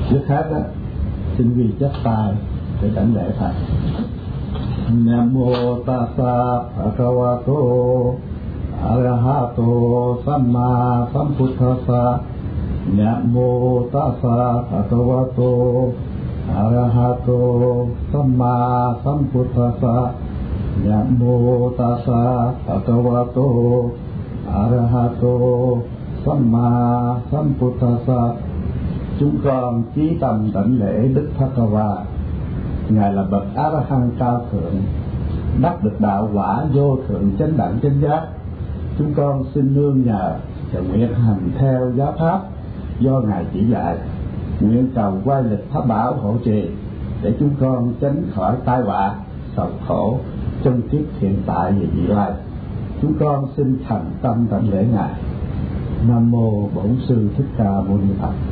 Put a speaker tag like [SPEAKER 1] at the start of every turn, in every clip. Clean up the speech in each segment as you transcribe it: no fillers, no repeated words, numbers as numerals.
[SPEAKER 1] Trước hết đó, xin ghi chắp tay để đảnh lễ Thầy. Nam mô Tassa Bhagavato Arahato Samma Sambuddhassa. Nam mô Tassa Bhagavato Arahato Samma Sambuddhassa. Nam mô Tassa Bhagavato Arahato Samma Sambuddhassa. Chúng con chí tâm đảnh lễ Đức Phật-ca-va. Ngài là bậc A-la-hán cao thượng, đắc được đạo quả vô thượng chánh đẳng chánh giác. Chúng con xin nương nhờ và nguyện hành theo giáo pháp do Ngài chỉ dạy, nguyện cầu quay lịch pháp bảo hộ trì để chúng con tránh khỏi tai họa sầu khổ trong kiếp hiện tại và vị lai. Chúng con xin thành tâm đảnh lễ Ngài. Nam mô Bổn Sư Thích Ca Mâu Ni Phật.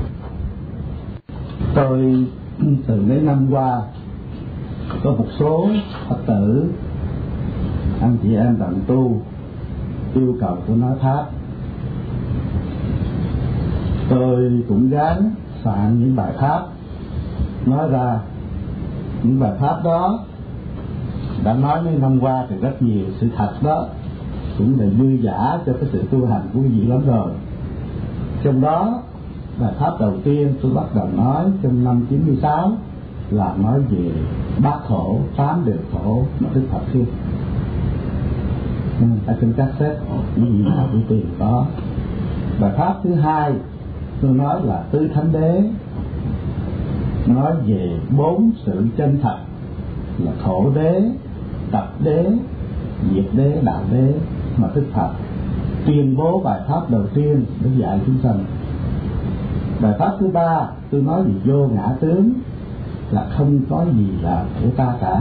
[SPEAKER 1] Tôi từ mấy năm qua có một số Phật tử, anh chị em đồng tu yêu cầu tôi nói pháp. Tôi cũng gắng soạn những bài pháp nói ra. Những bài pháp đó đã nói mấy năm qua thì rất nhiều sự thật đó, cũng là dư giả cho cái sự tu hành của quý vị lắm rồi. Trong đó bài pháp đầu tiên tôi bắt đầu nói trong năm 96 là nói về bát khổ, 8 điều khổ mà Đức Phật thuyết. Ở trên cassette những gì nào đi tìm có. Bài pháp thứ hai tôi nói là tứ thánh đế, nói về 4 sự chân thật là khổ đế, tập đế, diệt đế, đạo đế mà Đức Phật tuyên bố bài pháp đầu tiên để dạy chúng sanh. Bài pháp thứ ba tôi nói về vô ngã tướng, là không có gì là của ta cả.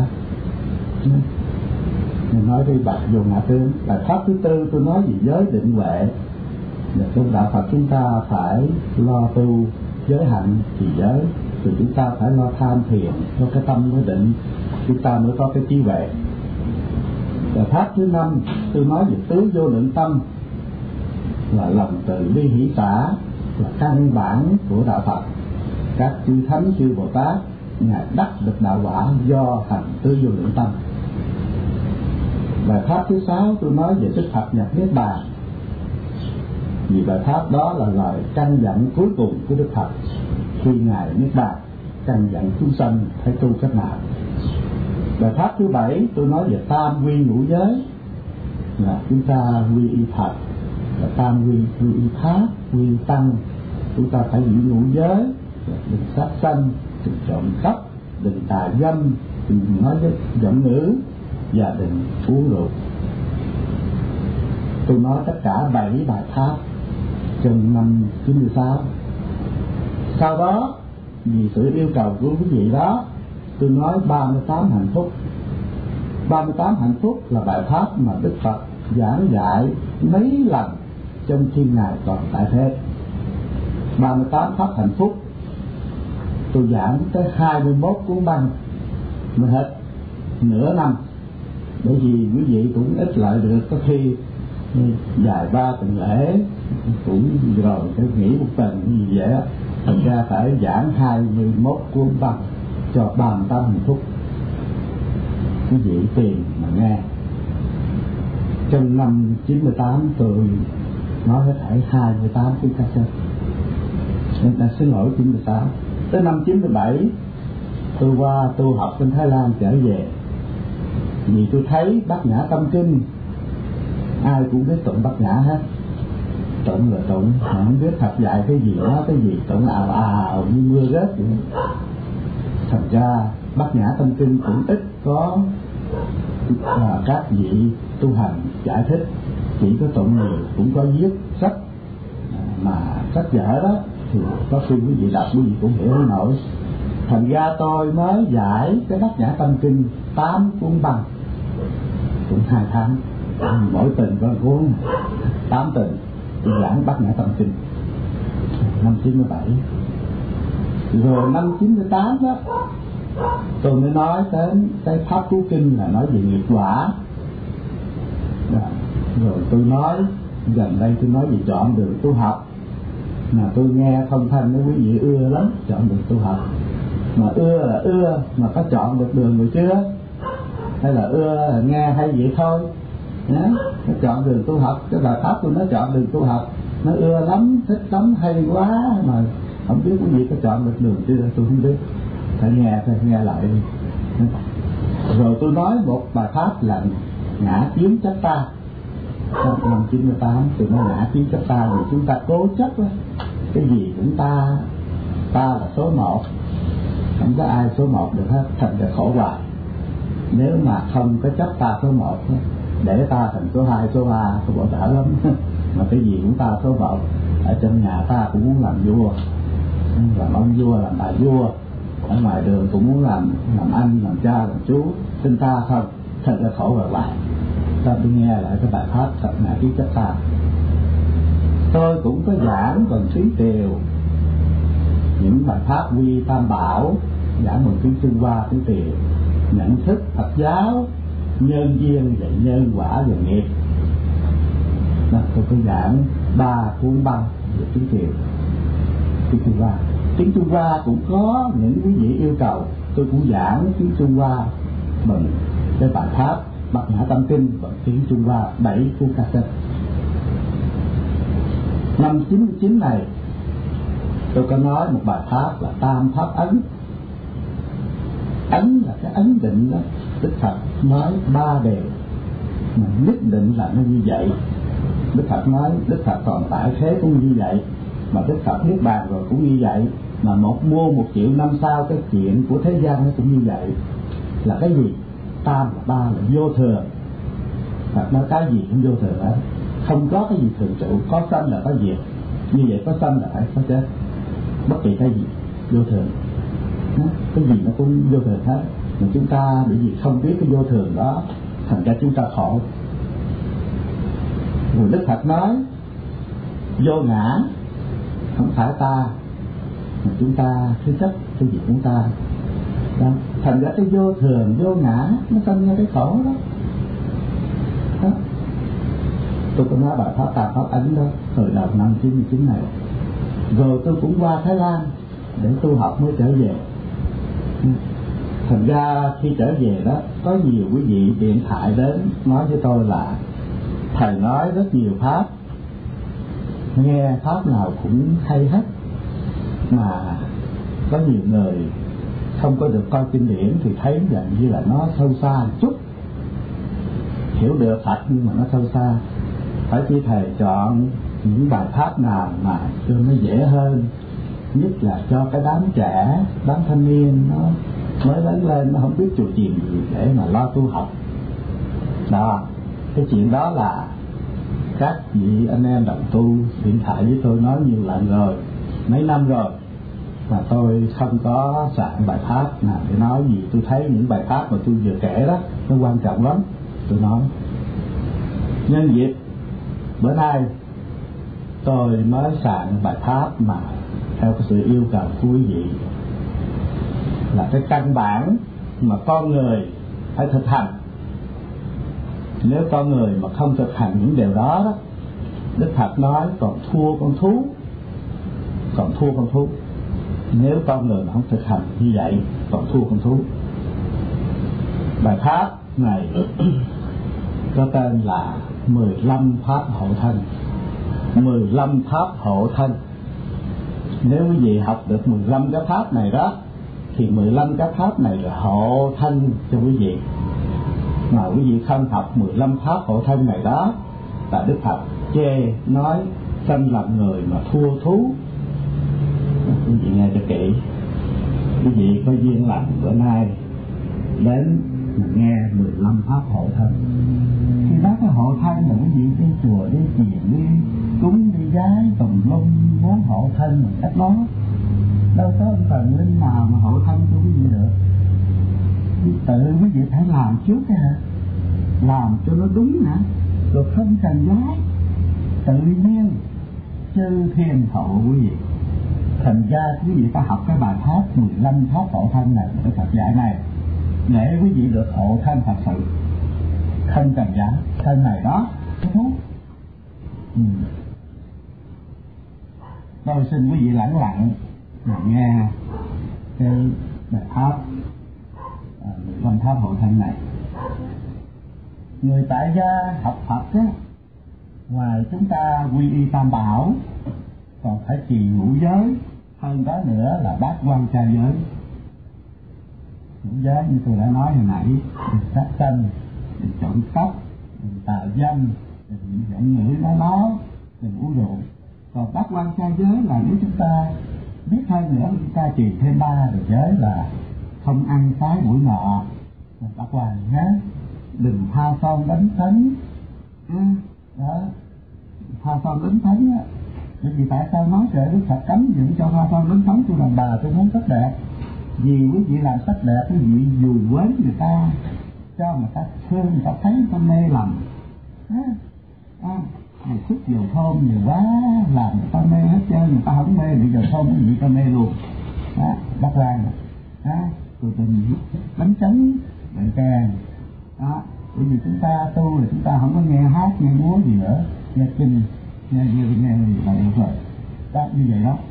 [SPEAKER 1] Mình nói đi bài vô ngã tướng. Bài pháp thứ tư tôi nói về giới định huệ, là trong đạo Phật chúng ta phải lo tu giới hạnh thì giới, thì chúng ta phải lo tham thiền, cho cái tâm mới định, chúng ta mới có cái trí huệ. Bài pháp thứ năm tôi nói về tứ vô lượng tâm, là lòng từ bi hỷ xả, là căn bản của đạo Phật. Các chư thánh chư Bồ Tát Ngài đắc được đạo quả do hành tứ vô lượng tâm. Bài pháp thứ sáu tôi nói về Đức Phật nhập niết bàn, vì bài pháp đó là lời căn dặn cuối cùng của Đức Phật khi Ngài niết bàn, căn dặn chúng sanh phải tu cách nào. Bài pháp thứ bảy tôi nói về tam quy ngũ giới, là chúng ta quy y Phật, là tam quy, quy y Pháp, quy y Tăng. Chúng ta phải giữ ngũ giới, đừng sát sanh, đừng trộm cắp, đừng tà dâm, đừng nói với giọng ngữ và đừng uống rượu. Tôi nói tất cả 7 bài pháp trong năm 96. Sau đó vì sự yêu cầu của quý vị đó, tôi nói 38 hạnh phúc. 38 hạnh phúc là bài pháp mà Đức Phật giảng dạy mấy lần trong khi Ngài còn tại thế. 38 pháp hạnh phúc tôi giảng tới 21 cuốn băng mới hết nửa năm, bởi vì quý vị cũng ít lại được, có khi dài 3 tuần lễ cũng rồi phải nghỉ một tuần gì vậy á, thành ra phải giảng 21 cuốn băng cho 38 hạnh phúc. Quý vị tìm mà nghe. Trong năm 98 tôi nói hết thảy 28 cuốn cassette. Nên xin lỗi 96. Tới năm 97 tôi qua tu học bên Thái Lan trở về, vì tôi thấy Bát Nhã Tâm Kinh ai cũng biết tụng Bát Nhã hết, tụng là tụng, không biết Phật dạy cái gì đó, cái gì tụng ào ào như mưa rớt vậy. Thành ra Bát Nhã Tâm Kinh cũng ít có các vị tu hành giải thích, chỉ có tụng người, cũng có viết sách mà sách vở đó thì có khi quý vị đọc quý vị cũng hiểu không nổi. Thành ra tôi mới giải cái Bát Nhã Tâm Kinh 8 cuốn băng, cũng 2 tháng, mỗi tuần có cuốn, 8 tuần tôi giảng Bát Nhã Tâm Kinh năm 97. Rồi năm 98 đó tôi mới nói đến cái pháp cứu kinh là nói về nghiệp quả. Rồi tôi nói gần đây tôi nói về chọn đường tu học, mà tôi nghe thông thanh với quý vị ưa lắm, chọn đường tu học. Mà ưa là ưa, mà có chọn được đường rồi chưa? Hay là ưa là nghe hay vậy thôi? Nó chọn đường tu học, cái bài pháp tôi nó chọn đường tu học, nó ưa lắm, thích lắm, hay quá, mà không biết quý vị có chọn được đường chưa? Tôi không biết, phải nghe lại đi. Rồi tôi nói một bài pháp là ngã chiếm chấp ta. Trong năm 98 tôi nói ngã chiếm chấp ta, vì chúng ta cố chấp đó, cái gì cũng ta là số 1, không có ai số 1 được hết, thành ra khổ hoài. Nếu mà không có chấp ta số 1, để ta thành số 2, số 3 tôi bỏ đỡ lắm. Mà cái gì cũng ta số 1. Ở trong nhà ta cũng muốn làm vua, làm ông vua, làm bà vua. Ở ngoài đường cũng muốn làm anh, làm cha, làm chú, xin ta không, thật là khổ hoài. Ta tôi nghe lại cái bài pháp thật ngã chiếm chấp ta. Tôi cũng có giảng bằng Thúy Tiều những bài pháp quy tam bảo, giảng bằng tiếng Trung Hoa, tiếng Tiều, nhận thức Phật giáo, nhân duyên và nhân quả và nghiệp. Đó, tôi có giảng 3 cuốn băng về tiếng Tiều, tiếng Trung Hoa. Tiếng Trung Hoa cũng có những quý vị yêu cầu, tôi cũng giảng tiếng Trung Hoa bằng cái bài pháp Bát Nhã Tâm Kinh bằng tiếng Trung Hoa 7 cuốn cassette. Năm 99 này tôi có nói một bài pháp là Tam Pháp Ấn. Ấn là cái ấn định đó, Đức Phật nói 3 điều mà nhất định là nó như vậy. Đức Phật nói Đức Phật còn tại thế cũng như vậy, mà Đức Phật niết bàn rồi cũng như vậy, mà 1 triệu năm sau cái chuyện của thế gian nó cũng như vậy. Là cái gì? Tam là 3 là vô thường. Phật nói cái gì cũng vô thường hết, không có cái gì thường trụ, có sanh là có diệt. Như vậy có sanh là phải có chết, bất kỳ cái gì vô thường. Cái gì nó cũng vô thường hết, mà chúng ta bởi vì không biết cái vô thường đó, thành ra chúng ta khổ. Rồi Đức Phật nói vô ngã, không phải ta, mà chúng ta cứ chấp cái gì chúng ta đó. Thành ra cái vô thường, vô ngã nó sinh ra cái khổ đó. Đó, tôi có nói bài pháp Tam Pháp Ấn đó hồi đầu năm 99 này. Rồi tôi cũng qua Thái Lan để tu học mới trở về. Thành ra khi trở về đó, có nhiều quý vị điện thoại đến nói với tôi là thầy nói rất nhiều pháp, nghe pháp nào cũng hay hết, mà có nhiều người không có được coi kinh điển thì thấy rằng như là nó sâu xa một chút, hiểu được Phật nhưng mà nó sâu xa. Phải chỉ thầy chọn những bài pháp nào mà cho nó dễ hơn, nhất là cho cái đám trẻ, đám thanh niên nó mới lớn lên, nó không biết chùa chiền gì để mà lo tu học. Đó, cái chuyện đó là các vị anh em đồng tu điện thoại với tôi nói nhiều lần rồi, mấy năm rồi, mà tôi không có soạn bài pháp nào để nói gì. Tôi thấy những bài pháp mà tôi vừa kể đó nó quan trọng lắm, tôi nói. Nhân dịp bữa nay tôi mới soạn bài pháp mà theo cái sự yêu cầu của quý vị, là cái căn bản mà con người phải thực hành. Nếu con người mà không thực hành những điều đó, đó, Đức Phật nói còn thua con thú, còn thua con thú. Nếu con người mà không thực hành như vậy còn thua con thú. Bài pháp này có tên là 15 pháp hộ thân. 15 pháp hộ thân. Nếu quý vị học được 15 cái pháp này đó, thì 15 cái pháp này là hộ thân cho quý vị. Mà quý vị không học 15 pháp hộ thân này đó, là Đức Phật chê nói sanh làm người mà thua thú. Quý vị nghe cho kỹ. Quý vị có duyên lành bữa nay đến mà nghe 15 pháp hộ thân. Thì đó cái hộ thân là quý vị đi chùa, đi chiền, đi cúng, đi giái, tùng lung, muốn hộ thân một cách đó. Đâu có ông thần linh nào mà hộ thân cho quý vị được. Tự quý vị phải làm trước cái hả? Làm cho nó đúng hả? Rồi không cần giái, tự nhiên chư thiên hộ quý vị. Thành ra quý vị phải học cái bài pháp 15 pháp hộ thân này, cái Phật dạy này, để quý vị được hộ thân thật sự, không cần giá thân này đó. Tôi xin quý vị lắng lặng mà nghe cái bài pháp 15 pháp hộ thân này. Người tại gia học Phật á, ngoài chúng ta quy y tam bảo, còn phải trì ngũ giới, hơn đó nữa là bát quan trai giới. Ngũ giới như tôi đã nói hồi nãy, đừng sát sanh, đừng trộm cắp, đừng tạo dâm, đừng giận ngữ nói, đừng uống rượu. Còn bát quan trai giới là nếu chúng ta biết hơn nữa, chúng ta trì thêm 3 điều giới là không ăn phái mũi ngọ, bát quan nhé, đừng tha son đánh thánh, đó, tha son đánh thánh á. Bởi vì tại sao nói trời Đức Phật cấm dựng cho hoa son đánh thánh? Tôi làm bà tôi muốn sắc đẹp, vì quý vị làm sắc đẹp, quý vị dùi quến người ta, cho người ta thương, người ta thấy, người ta mê lầm. Người sức dầu thơm nhiều quá, làm người ta mê hết trơn, người ta không mê, bị dầu thơm quý vị ta mê luôn. Bắt quan rồi tình đánh trống, đánh kèn. Bởi vì chúng ta tu là chúng ta không có nghe hát, nghe múa gì nữa, nghe kinh, nghe là được rồi. Đó, như vậy đó.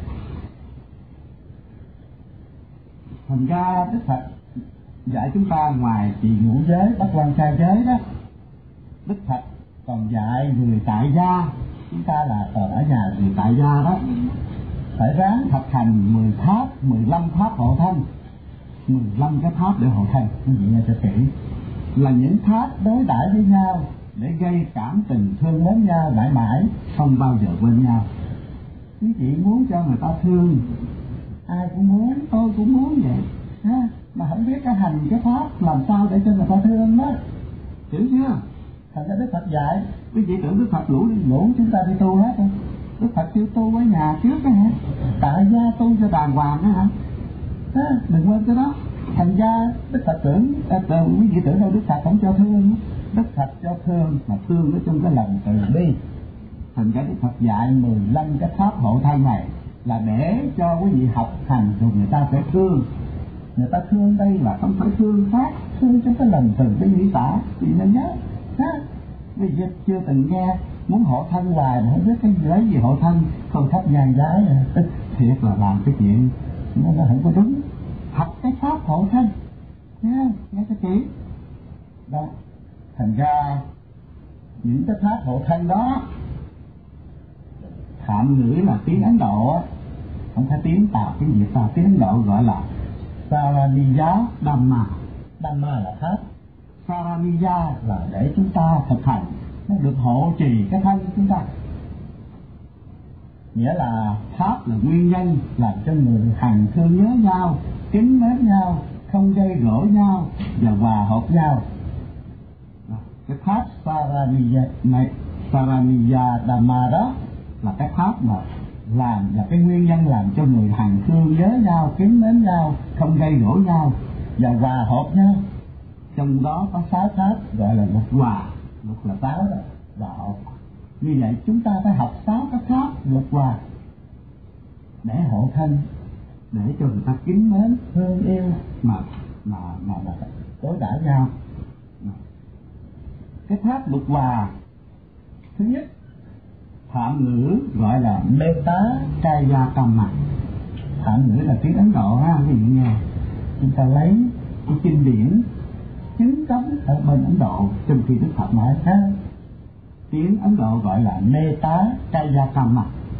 [SPEAKER 1] Thành ra Đức Phật dạy chúng ta ngoài trì ngũ giới, bát quan trai giới đó, Đức Phật còn dạy người tại gia. Chúng ta là còn ở nhà người tại gia đó, phải ráng thực hành 10 pháp, 15 pháp hộ thân. 15 cái pháp để hộ thân, quý vị nghe cho kỹ. Là những pháp đối đãi với nhau để gây cảm tình thương mến nhau mãi mãi, không bao giờ quên nhau. Quý vị muốn cho người ta thương, ai cũng muốn, tôi cũng muốn vậy, mà không biết cái hành cái pháp làm sao để cho người ta thương đó, hiểu chưa? Thành ra Đức Phật dạy, quý vị tưởng Đức Phật ngủ chúng ta đi tu hết không? Đức Phật kêu tu ở nhà trước đó hả? Tại gia tu cho đàng hoàng đó hả? Đừng quên cái đó. Thành ra Đức Phật tưởng, quý vị tưởng đâu Đức Phật không cho thương. Đức Phật cho thương, mà thương ở trong cái lòng từ bi. Thành ra Đức Phật dạy 15 cái pháp hộ thân này là để cho quý vị học hành rồi người ta sẽ thương. Người ta thương đây là không phải thương khác, thương trong cái lòng từ bi hỷ xả. Chị nên nhớ. Bây giờ chưa từng nghe muốn hộ thân hoài mà không biết cái lấy gì hộ thân, không thấp nhang gái thiệt là làm cái chuyện nó không có đúng. Học cái pháp hộ thân, nghe cho kỹ đó. Thành ra những cái pháp hộ thân đó, Phạm ngữ là tiếng Ấn Độ, không phải tiếng Tàu, tiếng Việt Tàu, tiếng Ấn Độ gọi là Saraniya Dhamma. Dhamma là pháp, Saraniya là để chúng ta thực hành, nó được hộ trì cái thân chúng ta. Nghĩa là pháp là nguyên nhân làm cho người hằng thương nhớ nhau, kính mến nhau, không gây gỗ nhau và hòa hợp nhau. Cái pháp Saraniya Dhamma đó là cái pháp mà làm, là cái nguyên nhân làm cho người hằng thương nhớ nhau, kính mến nhau, không gây gỗ nhau và hòa hợp nhau. Trong đó có 6 pháp gọi là luật hòa. Luật là 6 đó, hòa hợp. Như vậy chúng ta phải học 6 cái pháp luật hòa để hộ thân, để cho người ta kính mến, thương yêu mà đối đãi nhau. Cái pháp luật hòa thứ nhất, Phạm ngữ gọi là Metta Kaya Kamma. Phạm ngữ là tiếng Ấn Độ ha, quý vị nghe. Chúng ta lấy cái kinh điển chứng cấm ở bên Ấn Độ, trong khi Đức Phật nói ha, tiếng Ấn Độ gọi là Metta Kaya Kamma.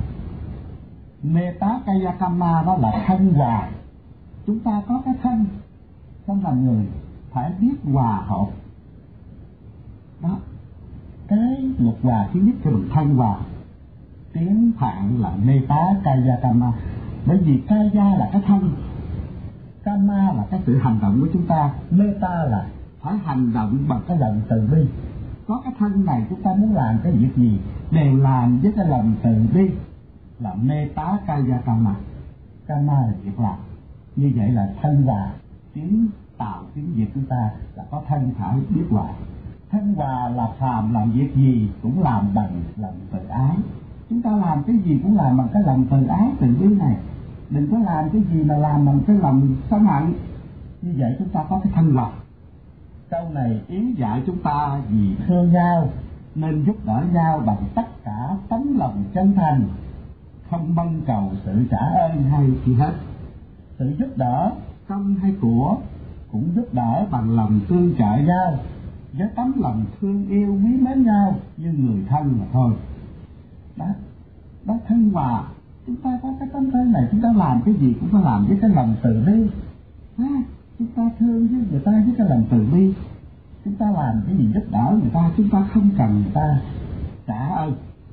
[SPEAKER 1] Metta Kaya Kamma đó là thân hòa. Chúng ta có cái thân trong làm người phải biết hòa hợp đó. Cái luật hòa thứ nhất cho mình thân hòa. Tiếng Phạn là Metta Kaya Kamma. Bởi vì Kaya là cái thân, Kamma là cái sự hành động của chúng ta, Metta là phải hành động bằng cái lòng từ bi. Có cái thân này chúng ta muốn làm cái việc gì đều làm với cái lòng từ bi, là Metta Kaya Kamma. Kamma là việc làm. Như vậy là thân hòa. Tiếng Tàu, tiếng Việt chúng ta là có thân phải biết hòa. Thân hòa là phàm làm việc gì cũng làm bằng lòng từ ái. Chúng ta làm cái gì cũng làm bằng cái lòng từ ái từ bi này. Đừng có làm cái gì mà làm bằng cái lòng sân hận. Như vậy chúng ta có cái thân hòa. Câu này ý dạy chúng ta vì thương nhau nên giúp đỡ nhau bằng tất cả tấm lòng chân thành, không mong cầu sự trả ơn hay gì hết. Sự giúp đỡ công hay của cũng giúp đỡ bằng lòng tương trợ nhau, với tấm lòng thương yêu quý mến nhau như người thân mà thôi. Đó thân hòa. Chúng ta có cái tấm thế này, chúng ta làm cái gì cũng phải làm với cái lòng từ bi. Chúng ta thương với người ta với cái lòng từ bi. Chúng ta làm cái gì giúp đỡ người ta, chúng ta không cần người ta trả ơn.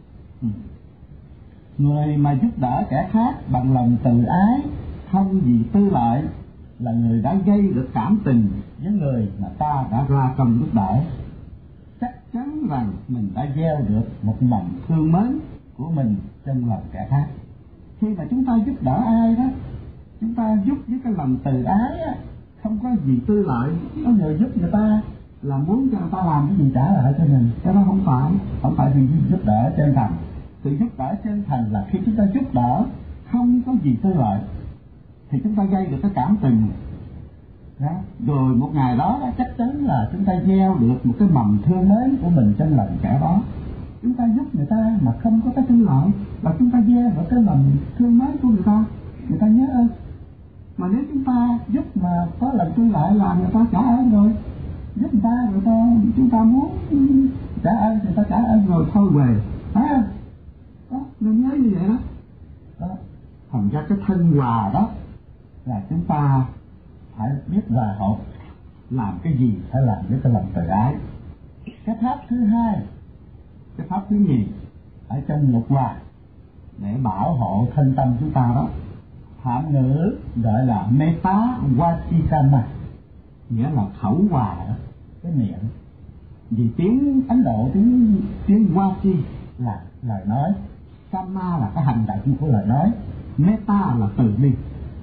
[SPEAKER 1] Người mà giúp đỡ kẻ khác bằng lòng từ ái, không vì tư lợi, là người đã gây được cảm tình với người mà ta đã ra công giúp đỡ. Chắc chắn rằng mình đã gieo được một lòng thương mến của mình trong lòng kẻ khác. Khi mà chúng ta giúp đỡ ai đó, chúng ta giúp với cái lòng từ ái á, không có gì tư lợi. Có người giúp người ta là muốn cho người ta làm cái gì trả lại cho mình, cái đó không phải vì giúp đỡ chân thành. Sự giúp đỡ chân thành là khi chúng ta giúp đỡ không có gì tư lợi, thì chúng ta gây được cái cảm tình đó. Rồi một ngày đó chắc chắn là chúng ta gieo được một cái mầm thương mến của mình trong lòng kẻ đó. Chúng ta giúp người ta mà không có cái tư lợi, và chúng ta gieo được cái mầm thương mến của người ta nhớ ơn. Mà nếu chúng ta giúp mà có lòng tư lợi là người ta trả ơn rồi, giúp người ta chúng ta muốn trả ơn, người ta trả ơn rồi thôi về, phải không? Đó, nên nhớ như vậy đó. Thành ra cái thân hòa đó là chúng ta phải biết hòa hợp, làm cái gì phải làm với cái lòng từ ái. Cái pháp thứ hai, cái pháp thứ nhì ở trong lục hòa để bảo hộ thân tâm chúng ta đó, Hán ngữ gọi là metta vatikama, nghĩa là khẩu hòa đó, cái miệng. Vì tiếng Ấn Độ, tiếng Vati là lời nói, Kama là cái hành động của lời nói, Metta là từ bi.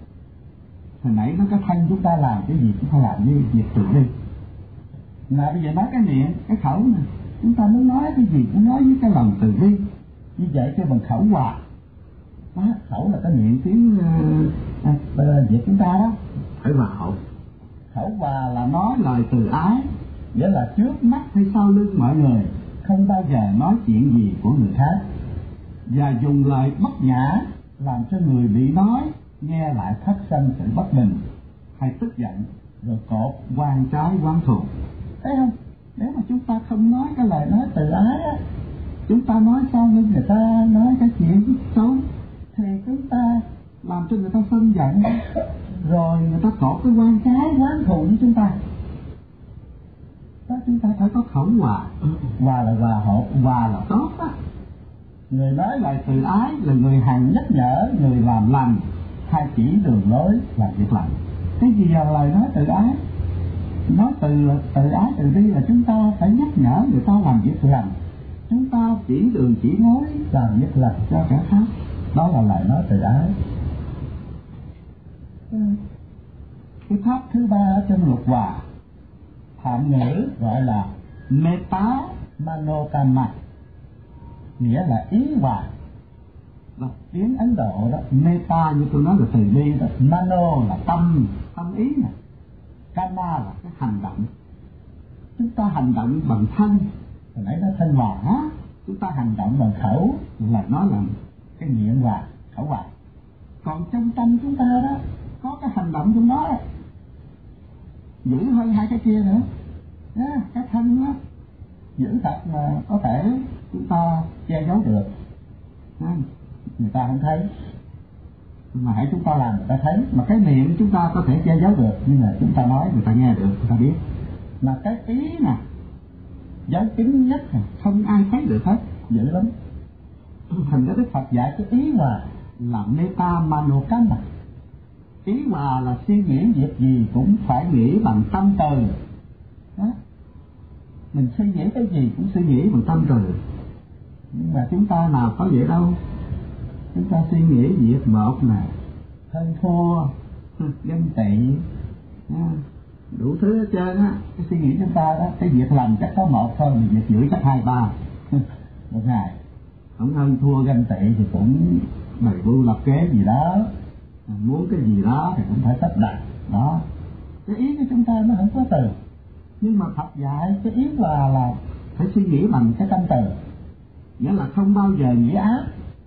[SPEAKER 1] Hồi nãy nó cái thân chúng ta làm cái gì cũng phải làm như việc từ bi. Mà bây giờ nói cái miệng, cái khẩu này, chúng ta muốn nói cái gì cũng nói với cái lòng từ bi. Như vậy cho bằng khẩu hòa. Đó, khẩu là cái miệng tiếng Việt chúng ta đó, phải hòa hậu. Khẩu hòa là nói lời từ ái, nghĩa là trước mắt hay sau lưng mọi người, không bao giờ nói chuyện gì của người khác, và dùng lời bất nhã làm cho người bị nói nghe lại phát sinh sự bất bình hay tức giận, rồi cột oan trái oán thù. Thấy không? Nếu mà chúng ta không nói cái lời nói từ ái á, chúng ta nói sau lưng người ta, nói cái chuyện xấu, thì chúng ta làm cho người ta sân giận, rồi người ta cột cái oan trái oán thù với chúng ta. Đó, chúng ta phải có khẩu hòa. Hòa là hòa hợp, hòa là tốt á. Người nói lời từ ái là người hằng nhắc nhở người làm lành, hay chỉ đường lối làm việc lành. Cái gì là lời nói từ ái? Nói từ ái từ bi là chúng ta phải nhắc nhở người ta làm việc lành, chúng ta chỉ đường chỉ lối làm việc lành cho kẻ khác. Đó là lời nói từ ái. Cái pháp thứ ba ở trong lục hòa, Hán ngữ gọi là metta manokama, nghĩa là ý hòa. Và tiếng Ấn Độ đó, metta như tôi nói là từ bi đó, mano là tâm ý này, kama là cái hành động. Chúng ta hành động bằng thân, hồi nãy nó thân hòa á, chúng ta hành động bằng khẩu là nó là cái miệng hòa, khẩu hòa. Còn trong tâm chúng ta đó có cái hành động trong đó, giữ hơn hai cái kia nữa. Cái thân đó giữ thật mà có thể chúng ta che giấu được, người ta không thấy, mà hãy chúng ta làm người ta thấy. Mà cái miệng chúng ta có thể che giấu được, nhưng mà chúng ta nói người ta nghe được, người ta biết. Mà cái ý nè, giấu kín nhất nè, không ai thấy được hết, dữ lắm. Thành ra Đức Phật dạy cái ý hòa là metta manokama. Ý hòa là suy nghĩ việc gì cũng phải nghĩ bằng tâm từ. Đó. Mình suy nghĩ cái gì cũng suy nghĩ bằng tâm từ. Nhưng mà chúng ta nào có vậy đâu. Chúng ta suy nghĩ việc một nè, hơn thua, ganh tị, đủ thứ hết trơn á. Cái suy nghĩ chúng ta đó, cái việc làm chắc có một thôi, việc giữ chắc 2-3 một ngày. Không hơn thua ganh tị thì cũng bày mưu lập kế gì đó, muốn cái gì đó thì cũng phải sắp đặt đó. Cái ý của chúng ta nó không có từ, nhưng mà Phật dạy cái ý là phải suy nghĩ bằng cái tâm từ, nghĩa là không bao giờ nghĩ ác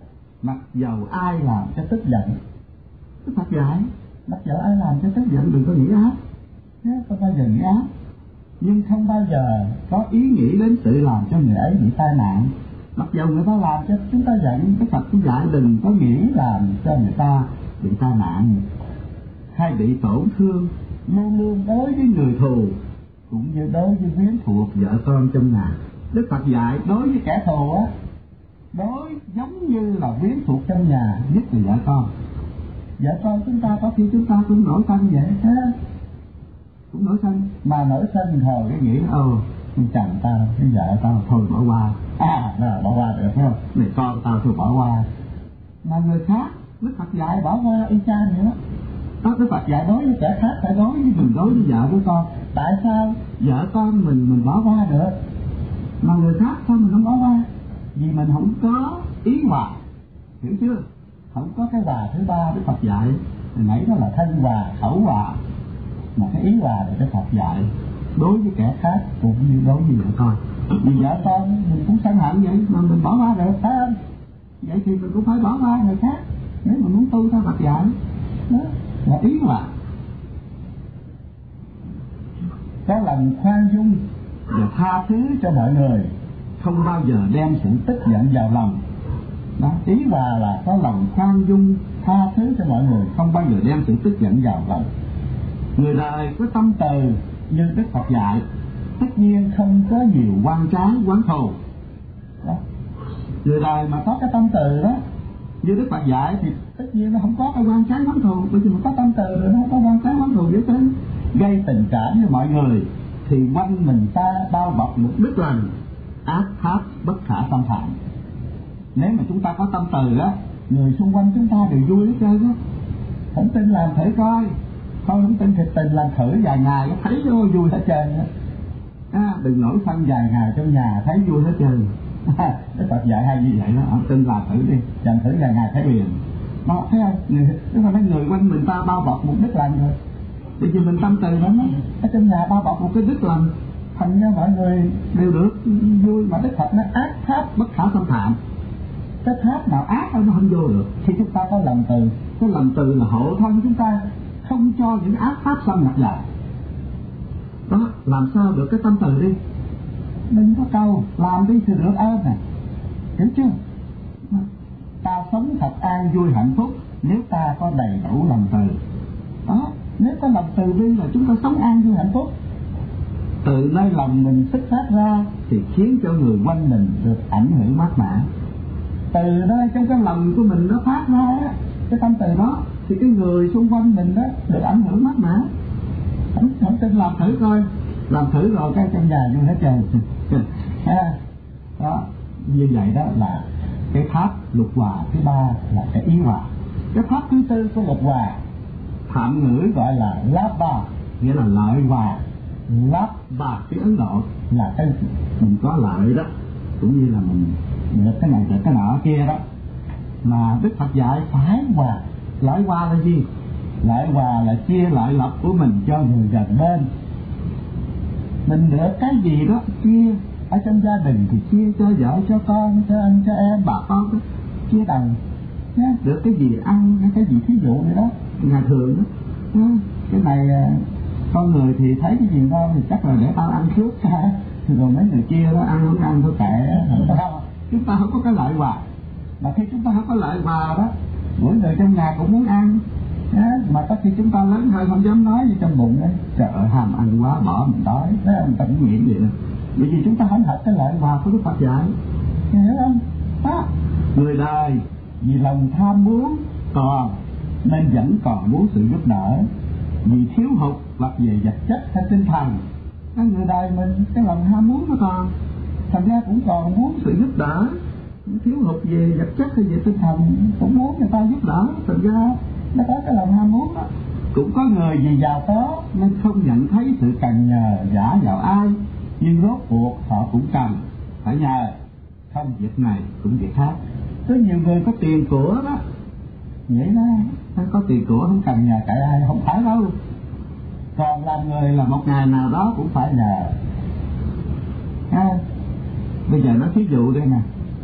[SPEAKER 1] mặc dầu ai làm cho tức giận. Đức Phật dạy mặc dầu ai làm cho tức giận đừng có nghĩ ác, không bao giờ nghĩ ác, nhưng không bao giờ có ý nghĩ đến sự làm cho người ấy bị tai nạn. Mặc dầu người ta làm cho chúng ta giận, Đức Phật cũng dạy đừng có nghĩ làm cho người ta bị tai nạn hay bị tổn thương. Luôn luôn đối với người thù cũng như đối với quyến thuộc vợ con trong nhà. Đức Phật dạy đối với kẻ thù á, đối giống như là quyến thuộc trong nhà, nhất là vợ con. Vợ con chúng ta có khi chúng ta cũng nổi sân vậy ha, cũng nổi sân, mà nổi sân hồi cái nghĩ chồng tao, cái vợ tao thôi bỏ qua, bỏ qua được phải không? Này con tao thôi bỏ qua. Mà người khác Đức Phật dạy bỏ qua y chang vậy đó. Đức Phật dạy đối với kẻ khác phải đối với mình, đối với vợ của con. Tại sao vợ con mình bỏ qua được mà người khác sao mình không bỏ qua? Vì mình không có ý hòa, hiểu chưa? Không có cái hòa thứ ba Đức Phật dạy. Hồi nãy đó là thân hòa, khẩu hòa, mà cái ý hòa là Đức Phật dạy đối với kẻ khác cũng như đối với vợ con. Vì vợ con mình cũng sân hận vậy mà mình bỏ qua được, phải không? Vậy thì mình cũng phải bỏ qua người khác nếu mà muốn tu theo Phật dạy. Đó là ý hòa. Có lòng khoan dung và tha thứ cho mọi người, không bao giờ đem sự tức giận vào lòng. Đó, ý hòa là có lòng khoan dung, tha thứ cho mọi người, không bao giờ đem sự tức giận vào lòng. Người đời có tâm từ như Đức Phật dạy, tất nhiên không có nhiều oan trái oán thù. Đó. Người đời mà có cái tâm từ đó như Đức Phật dạy thì tất nhiên nó không có cái oan trái oán thù, bởi vì mà có tâm từ rồi nó không có oan trái oán thù với thế. Gây tình cảm với mọi người thì quanh mình ta bao bọc một đức lành, ác pháp bất khả xâm phạm. Nếu mà chúng ta có tâm từ á, người xung quanh chúng ta đều vui hết trơn á. Không tin làm thử coi, không tin thiệt tình làm thử vài ngày thấy vui hết trơn á. Đừng nổi sân vài ngày trong nhà thấy vui hết trơn. Đức Phật dạy hay như vậy đó, tin làm thử đi, làm thử vài ngày thấy liền. Đó, thấy không? Người quanh mình ta bao bọc một đức lành rồi. Bởi vì mình tâm từ lắm á, ở trong nhà bao bọc một cái đức lành, thành ra mọi người đều được vui. Mà Đức Phật nó ác pháp bất khả xâm phạm. Cái pháp nào ác nó không vô được khi chúng ta có lòng từ. Cái lòng từ là hộ thân chúng ta, không cho những ác pháp xâm nhập vào. Đó, làm sao được cái tâm từ đi. Đừng có câu làm đi thì được ơn này, hiểu chưa? Ta sống thật an vui hạnh phúc nếu ta có đầy đủ lòng từ. Đó, nếu có lòng từ bi là chúng ta sống an vui hạnh phúc. Từ nơi lòng mình xuất phát ra thì khiến cho người quanh mình được ảnh hưởng mát mẻ. Từ nơi trong cái lòng của mình nó phát ra á, cái tâm từ đó thì cái người xung quanh mình đó được ảnh hưởng mát mẻ. Không tin làm thử coi, làm thử rồi cái trong nhà vui hết trơn. Đó, như vậy đó là cái pháp lục hòa thứ ba là cái ý hòa. Cái pháp thứ tư của lục hòa Phạm ngữ gọi là Labha, nghĩa là lợi hòa. Labha tiếng Ấn Độ là cái mình có lợi đó, cũng như là mình được cái này được cái nọ kia đó. Mà Đức Phật dạy phải hòa. Lợi hòa là gì? Lợi hòa là chia lợi lộc của mình cho người gần bên. Mình được cái gì đó chia, ở trong gia đình thì chia cho vợ, cho con, cho anh, cho em, bà con đó, chia đồng. Được cái gì ăn, cái gì thí dụ vậy đó, ngày thường đó. Cái này con người thì thấy cái gì ngon thì chắc là để tao ăn trước rồi mấy người kia đó ăn không ăn thôi kệ. Chúng ta không có cái lợi hòa. Mà khi chúng ta không có lợi hòa đó, mỗi người trong nhà cũng muốn ăn. Mà có khi chúng ta lớn hơn không dám nói gì trong bụng ấy, trời ơi ham ăn quá bỏ mình đói, thế mình ta cũng nghĩ vậy đó. Bởi vì chúng ta không hợp cái lợi hòa của Đức Phật dạy, hiểu không? Đó. Người đời vì lòng tham muốn còn nên vẫn còn muốn sự giúp đỡ, vì thiếu hụt hoặc về vật chất hay tinh thần. Cái người đời mình cái lòng ham muốn nó còn, thành ra cũng còn muốn sự giúp đỡ. Thiếu hụt về vật chất hay về tinh thần cũng muốn người ta giúp đỡ, thành ra nó có cái lòng ham muốn đó. Cũng có người vì giàu có nên không nhận thấy sự cần nhờ giả vào ai, nhưng rốt cuộc họ cũng cần phải nhờ, không việc này cũng việc khác. Có nhiều người có tiền của đó, vậy đó, có tiền của không cần nhờ cậy ai, không phải đâu. Còn làm người là một ngày nào đó cũng phải nhờ. Bây giờ nói thí dụ đây nè,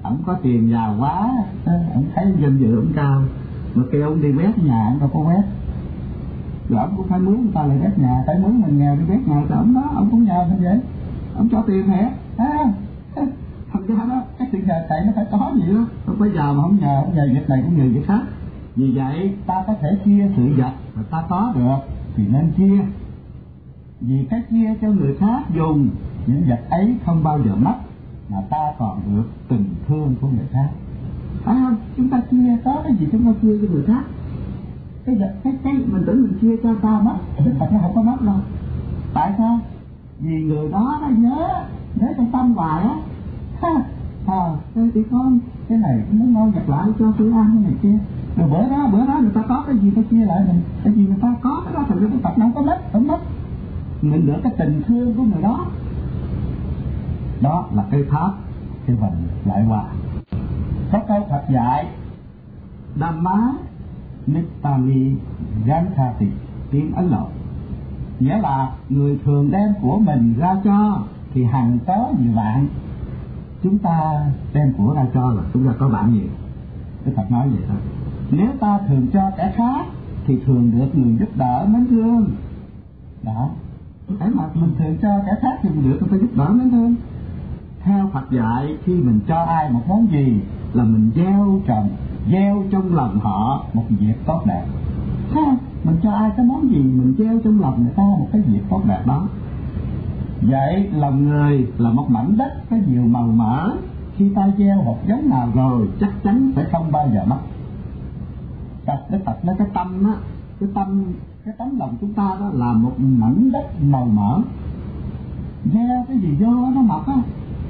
[SPEAKER 1] Ông có tiền giàu quá, ông thấy danh dự ông cao, mà kêu ông đi quét nhà ông đâu có quét. Rồi ông cũng phải mướn người ta lại quét nhà, phải mướn mình nghèo đi quét nhà cho ông đó, ông cũng nhờ mình vậy. Ông cho tiền hả? Thành ra đó, cái sự nhờ cậy nó phải có gì đó, không phải giờ mà không nhờ việc này cũng nhờ việc khác. Vì vậy ta có thể chia sự vật mà ta có được thì nên chia. Vì cái chia cho người khác dùng, những vật ấy không bao giờ mất, mà ta còn được tình thương của người khác. Phải không? Chúng ta chia, có cái gì chúng ta chia cho người khác. Cái vật, cái mình tưởng mình chia cho ta mất, cái thật nó không có mất đâu. Tại sao? Vì người đó nó nhớ trong tâm hoài á. Thì con cái này muốn ngon giặt lại cho tôi ăn cái này kia. Rồi bữa đó người ta có cái gì ta chia lại mình, cái gì người ta có cái đó thật ra cái Phật nó không mất. Mình được cái tình thương của người đó. Đó là cây tháp, cái vần lại hòa. Có câu Phật dạy Dhamma Nittami Ganthati, tiếng Ấn Độ, nghĩa là người thường đem của mình ra cho thì hằng có nhiều bạn. Chúng ta đem của ra cho là chúng ta có bạn nhiều. Cái Phật nói vậy thôi. Nếu ta thường cho kẻ khác thì thường được người giúp đỡ mến thương. Đó. Cái mà mình thường cho kẻ khác thì mình được người ta giúp đỡ mến thương. Theo Phật dạy, khi mình cho ai một món gì là mình gieo trong lòng họ một việc tốt đẹp. Mình cho ai cái món gì mình gieo trong lòng người ta một cái việc tốt đẹp đó. Vậy lòng người là một mảnh đất có nhiều màu mỡ, khi ta gieo hạt giống nào rồi chắc chắn sẽ không bao giờ mất. Cái Phật nói cái tâm á, cái tấm lòng chúng ta đó là một mảnh đất màu mỡ. Gieo cái gì vô nó mọc á,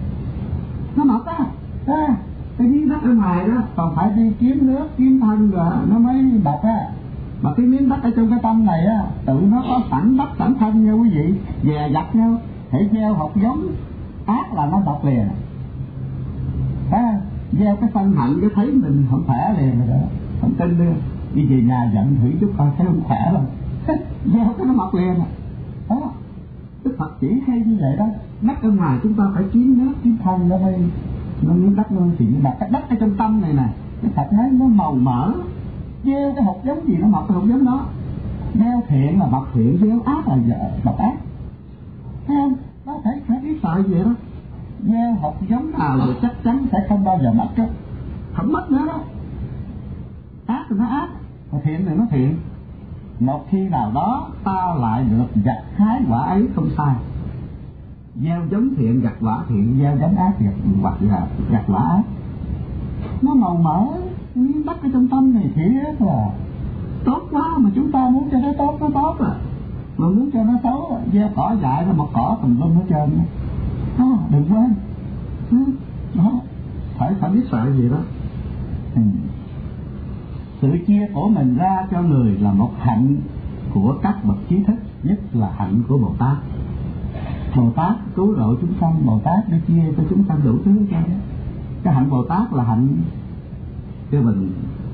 [SPEAKER 1] cái miếng đất ở ngoài đó còn phải đi kiếm nước kiếm thân rồi nó mới mọc á. Mà cái miếng đất ở trong cái tâm này á, tự nó có sẵn đất sẵn thân nha quý vị, dè dặt nhau. Hãy gieo hạt giống ác là nó mọc liền. Gieo cái sân hận cái thấy mình không khỏe liền rồi đó, không tin nữa. Đi về nhà giận thử chút coi thấy không khỏe rồi, gieo cái nó mọc liền. Đó, Đức Phật chỉ hay như vậy đó. Đất ở ngoài chúng ta phải kiếm nước kiếm thân nó mới nó miếng đất nó thì mà cái đất ở trong tâm này nè, cái Phật nói nó màu mỡ. Gieo cái hạt giống gì nó mọc cái hạt giống đó. Gieo thiện là mọc thiện, gieo ác là mọc ác. Thấy không? Nó phải biết sợ gì đó. Gieo hạt giống nào rồi chắc chắn sẽ không bao giờ mất đó. Không mất nữa đó. Ác thì nó ác, mà thiện thì nó thiện. Một khi nào đó ta lại được gặt hái quả ấy không sai. Gieo giống thiện gặt quả thiện, gieo giống ác gặt quả ác. Nó màu mỡ, miếng đất ở trong tâm này thiệt là tốt quá, mà chúng ta muốn cho nó tốt nó tốt à. Mà muốn cho nó xấu, gieo cỏ dại ra một cỏ tùm lum hết trơn. Đừng quên. Đó, phải biết sợ gì đó. Sự chia của mình ra cho người là một hạnh của các bậc trí thức, nhất là hạnh của Bồ Tát. Bồ Tát cứu độ chúng sanh, Bồ Tát để chia cho chúng sanh đủ thứ cho đó. Cái hạnh Bồ Tát là hạnh cho mình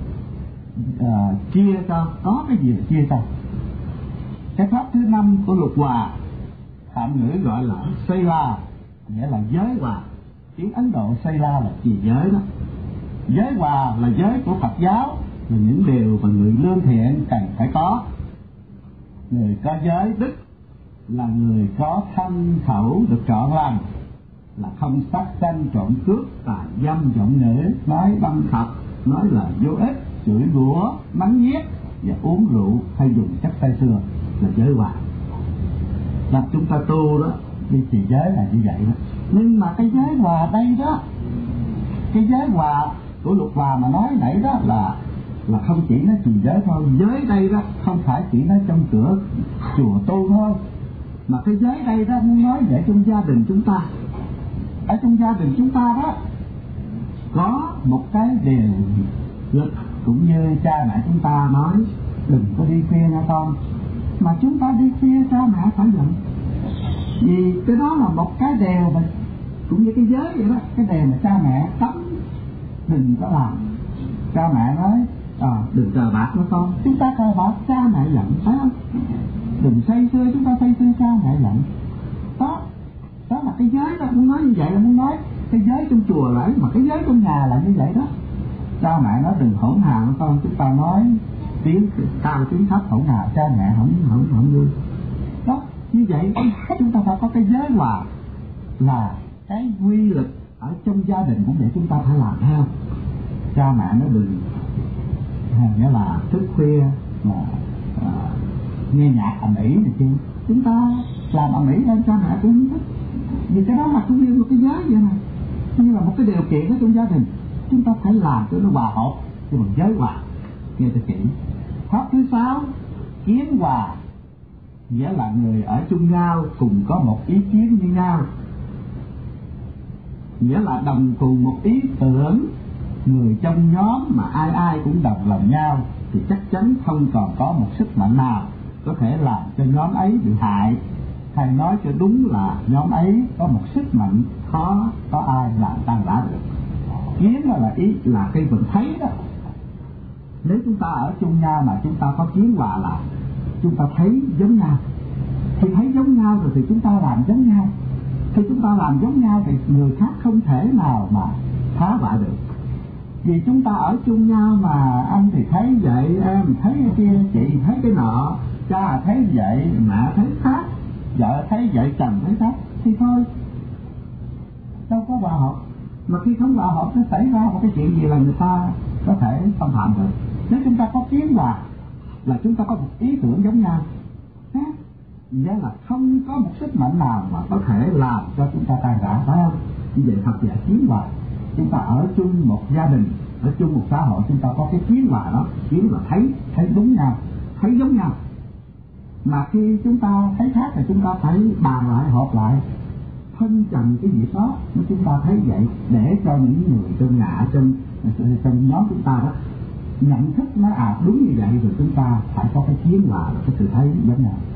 [SPEAKER 1] chia cho, có cái gì là chia cho. Cái pháp thứ 5 của luật hòa, Hàm ngữ gọi là Sila, nghĩa là giới hòa. Tiếng Ấn Độ Sila là trì giới đó. Giới hòa là giới của Phật giáo, là những điều mà người lương thiện cần phải có. Người có giới đức là người có thân khẩu được trọn lành, là không sát sanh trộm cướp tà dâm vọng ngữ, nói băng thật, nói lời vô ích, chửi rủa, mắng nhiếc và uống rượu hay dùng chất say sưa là giới hòa. Là chúng ta tu đó, đi trì giới là như vậy đó. Nhưng mà cái giới hòa đây đó, cái giới hòa của luật hòa mà nói nãy đó là không chỉ nói trì giới thôi. Giới đây đó không phải chỉ nói trong cửa chùa tu thôi, mà cái giới đây đó muốn nói để trong gia đình chúng ta. Ở trong gia đình chúng ta đó có một cái điều luật, cũng như cha mẹ chúng ta nói đừng có đi khuya nha con, mà chúng ta đi khuya cha mẹ phải giận. Vì cái đó là một cái điều mà cũng như cái giới vậy đó, cái điều mà cha mẹ cấm đừng có làm. Cha mẹ nói đừng cờ bạc với con, chúng ta cờ bạc cha mẹ giận, phải không? Đừng say sưa, chúng ta say sưa cha mẹ giận. Đó là cái giới đó, muốn nói như vậy là muốn nói cái giới trong chùa là ấy, mà cái giới trong nhà là như vậy đó. Cha mẹ nói đừng hỗn hào con, chúng ta nói tiếng cao tiếng thấp hỗn hào, cha mẹ không vui đó. Như vậy chúng ta phải có cái giới hòa, là cái quy luật ở trong gia đình cũng vậy, chúng ta phải làm theo. Cha mẹ nó đừng nghĩa là thức khuya mà nghe nhạc ầm ĩ này kia, chúng ta làm ầm ĩ lên cha mẹ cũng không thích, vì cái đó là cũng như một cái giới vậy này, như là một cái điều kiện ở trong gia đình, chúng ta phải làm cho nó hòa hợp, cho mình giới hòa. Nghe cho kỹ. Pháp thứ 6, kiến hòa, nghĩa là người ở chung nhau cùng có một ý kiến như nhau, nghĩa là đồng cùng một ý tưởng. Người trong nhóm mà ai ai cũng đồng lòng nhau thì chắc chắn không còn có một sức mạnh nào có thể làm cho nhóm ấy bị hại, hay nói cho đúng là nhóm ấy có một sức mạnh khó có ai làm tan rã được. Kiến là ý, là cái mình thấy đó. Nếu chúng ta ở chung nhau mà chúng ta có kiến hòa là chúng ta thấy giống nhau, thì thấy giống nhau rồi thì chúng ta làm giống nhau. Khi chúng ta làm giống nhau thì người khác không thể nào mà phá hoại được. Vì chúng ta ở chung nhau mà anh thì thấy vậy, em thấy cái kia, chị thấy cái nọ, cha thấy vậy, mẹ thấy khác, vợ thấy vậy, chồng thấy khác, thì thôi, đâu có hòa hợp. Mà khi không hòa hợp nó xảy ra một cái chuyện gì là người ta có thể xâm phạm được. Nếu chúng ta có kiến hòa là chúng ta có một ý tưởng giống nhau, nghĩa là không có một sức mạnh nào mà có thể làm cho chúng ta tan rã, phải không? Như vậy thật là kiến hòa. Chúng ta ở chung một gia đình, ở chung một xã hội, chúng ta có cái kiến hòa đó. Kiến là thấy đúng nhau, thấy giống nhau. Mà khi chúng ta thấy khác thì chúng ta phải bàn lại, họp lại, phân trần cái gì đó mà chúng ta thấy vậy, để cho những người trong nhà, trong nhóm chúng ta đó nhận thức nó đúng như vậy, rồi chúng ta phải có cái kiến hòa, cái sự thấy giống nhau.